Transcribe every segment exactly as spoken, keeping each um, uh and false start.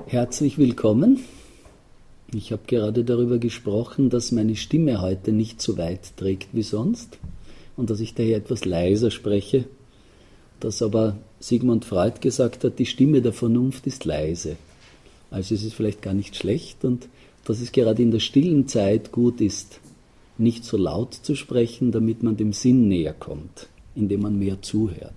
Herzlich willkommen. Ich habe gerade darüber gesprochen, dass meine Stimme heute nicht so weit trägt wie sonst und dass ich daher etwas leiser spreche, dass aber Sigmund Freud gesagt hat, die Stimme der Vernunft ist leise. Also es ist vielleicht gar nicht schlecht und dass es gerade in der stillen Zeit gut ist, nicht so laut zu sprechen, damit man dem Sinn näher kommt, indem man mehr zuhört.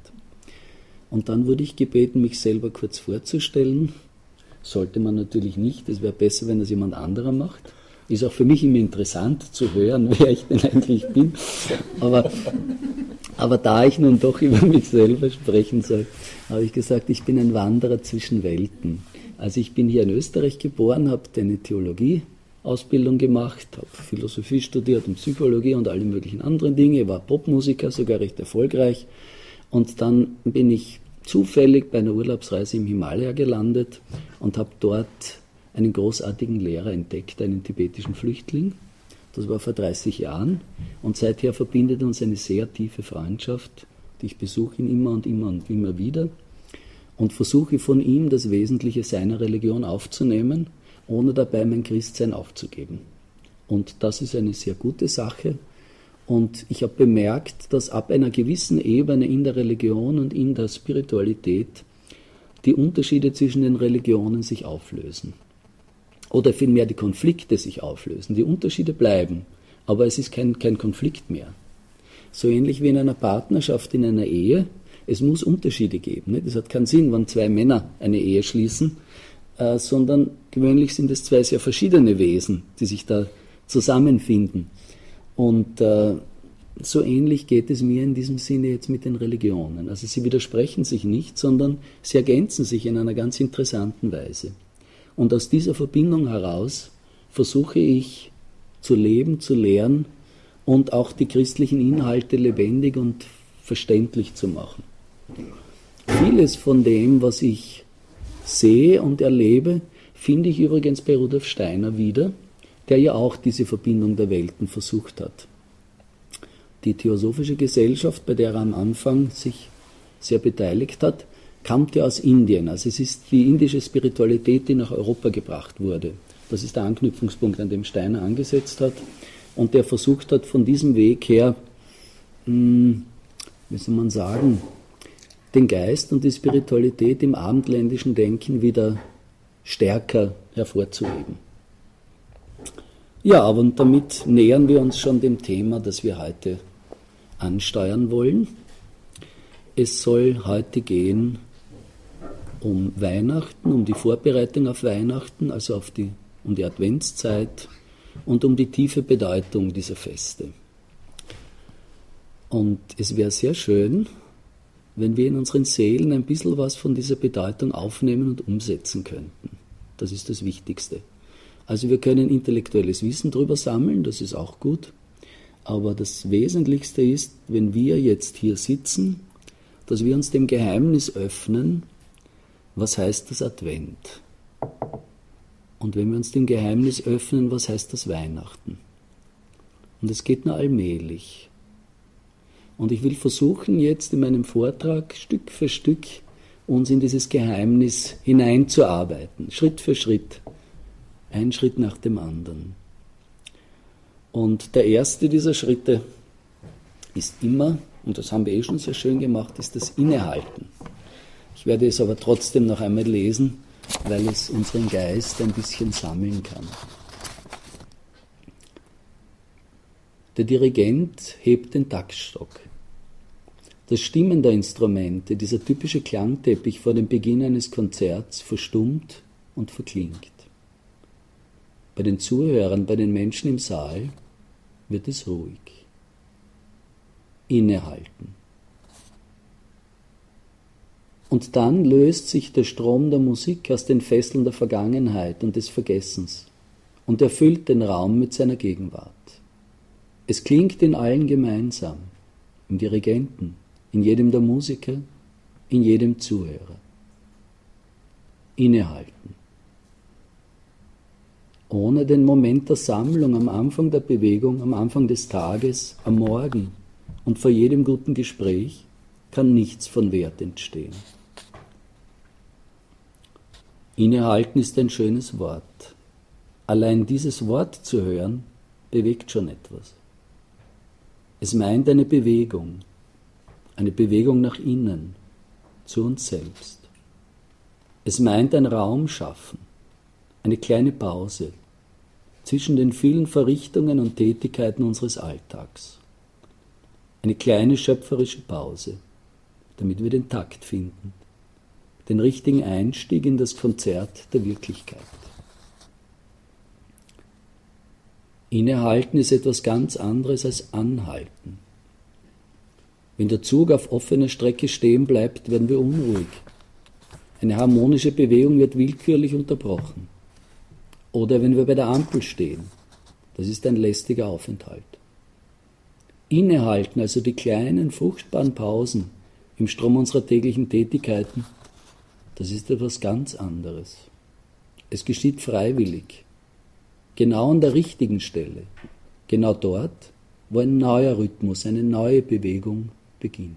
Und dann wurde ich gebeten, mich selber kurz vorzustellen. Sollte man natürlich nicht, es wäre besser, wenn das jemand anderer macht. Ist auch für mich immer interessant zu hören, wer ich denn eigentlich bin. Aber, aber da ich nun doch über mich selber sprechen soll, habe ich gesagt, ich bin ein Wanderer zwischen Welten. Also ich bin hier in Österreich geboren, habe eine Theologieausbildung gemacht, habe Philosophie studiert und Psychologie und alle möglichen anderen Dinge, war Popmusiker, sogar recht erfolgreich. Und dann bin ich zufällig bei einer Urlaubsreise im Himalaya gelandet und habe dort einen großartigen Lehrer entdeckt, einen tibetischen Flüchtling. Das war vor dreißig Jahren und seither verbindet uns eine sehr tiefe Freundschaft. Ich besuche ihn immer und immer und immer wieder und versuche von ihm das Wesentliche seiner Religion aufzunehmen, ohne dabei mein Christsein aufzugeben. Und das ist eine sehr gute Sache. Und ich habe bemerkt, dass ab einer gewissen Ebene in der Religion und in der Spiritualität die Unterschiede zwischen den Religionen sich auflösen. Oder vielmehr die Konflikte sich auflösen. Die Unterschiede bleiben, aber es ist kein, kein Konflikt mehr. So ähnlich wie in einer Partnerschaft, in einer Ehe. Es muss Unterschiede geben. Nicht? Es hat keinen Sinn, wenn zwei Männer eine Ehe schließen, äh, sondern gewöhnlich sind es zwei sehr verschiedene Wesen, die sich da zusammenfinden. Und äh, so ähnlich geht es mir in diesem Sinne jetzt mit den Religionen. Also sie widersprechen sich nicht, sondern sie ergänzen sich in einer ganz interessanten Weise. Und aus dieser Verbindung heraus versuche ich zu leben, zu lehren und auch die christlichen Inhalte lebendig und verständlich zu machen. Vieles von dem, was ich sehe und erlebe, finde ich übrigens bei Rudolf Steiner wieder, der ja auch diese Verbindung der Welten versucht hat. Die Theosophische Gesellschaft, bei der er am Anfang sich sehr beteiligt hat, kam ja aus Indien. Also es ist die indische Spiritualität, die nach Europa gebracht wurde. Das ist der Anknüpfungspunkt, an dem Steiner angesetzt hat und der versucht hat, von diesem Weg her, mh, wie soll man sagen, den Geist und die Spiritualität im abendländischen Denken wieder stärker hervorzuheben. Ja, aber damit nähern wir uns schon dem Thema, das wir heute ansteuern wollen. Es soll heute gehen um Weihnachten, um die Vorbereitung auf Weihnachten, also auf die, um die Adventszeit und um die tiefe Bedeutung dieser Feste. Und es wäre sehr schön, wenn wir in unseren Seelen ein bisschen was von dieser Bedeutung aufnehmen und umsetzen könnten. Das ist das Wichtigste. Also wir können intellektuelles Wissen darüber sammeln, das ist auch gut, aber das Wesentlichste ist, wenn wir jetzt hier sitzen, dass wir uns dem Geheimnis öffnen, was heißt das Advent? Und wenn wir uns dem Geheimnis öffnen, was heißt das Weihnachten? Und es geht nur allmählich. Und ich will versuchen, jetzt in meinem Vortrag Stück für Stück uns in dieses Geheimnis hineinzuarbeiten, Schritt für Schritt. Ein Schritt nach dem anderen. Und der erste dieser Schritte ist immer, und das haben wir eh schon sehr schön gemacht, ist das Innehalten. Ich werde es aber trotzdem noch einmal lesen, weil es unseren Geist ein bisschen sammeln kann. Der Dirigent hebt den Taktstock. Das Stimmen der Instrumente, dieser typische Klangteppich vor dem Beginn eines Konzerts, verstummt und verklingt. Bei den Zuhörern, bei den Menschen im Saal wird es ruhig. Innehalten. Und dann löst sich der Strom der Musik aus den Fesseln der Vergangenheit und des Vergessens und erfüllt den Raum mit seiner Gegenwart. Es klingt in allen gemeinsam, im Dirigenten, in jedem der Musiker, in jedem Zuhörer. Innehalten. Ohne den Moment der Sammlung am Anfang der Bewegung, am Anfang des Tages, am Morgen und vor jedem guten Gespräch kann nichts von Wert entstehen. Innehalten ist ein schönes Wort. Allein dieses Wort zu hören, bewegt schon etwas. Es meint eine Bewegung, eine Bewegung nach innen, zu uns selbst. Es meint ein Raum schaffen, eine kleine Pause zwischen den vielen Verrichtungen und Tätigkeiten unseres Alltags. Eine kleine schöpferische Pause, damit wir den Takt finden, den richtigen Einstieg in das Konzert der Wirklichkeit. Innehalten ist etwas ganz anderes als anhalten. Wenn der Zug auf offener Strecke stehen bleibt, werden wir unruhig. Eine harmonische Bewegung wird willkürlich unterbrochen. Oder wenn wir bei der Ampel stehen, das ist ein lästiger Aufenthalt. Innehalten, also die kleinen, fruchtbaren Pausen im Strom unserer täglichen Tätigkeiten, das ist etwas ganz anderes. Es geschieht freiwillig, genau an der richtigen Stelle, genau dort, wo ein neuer Rhythmus, eine neue Bewegung beginnt.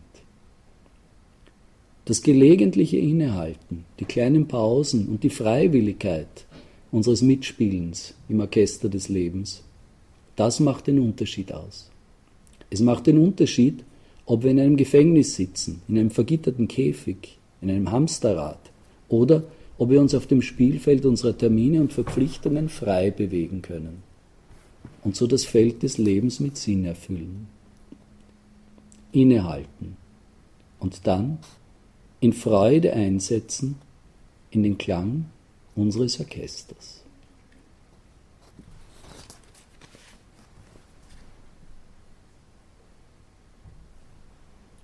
Das gelegentliche Innehalten, die kleinen Pausen und die Freiwilligkeit unseres Mitspielens im Orchester des Lebens, das macht den Unterschied aus. Es macht den Unterschied, ob wir in einem Gefängnis sitzen, in einem vergitterten Käfig, in einem Hamsterrad oder ob wir uns auf dem Spielfeld unserer Termine und Verpflichtungen frei bewegen können und so das Feld des Lebens mit Sinn erfüllen. Innehalten und dann in Freude einsetzen in den Klang unseres Orchesters.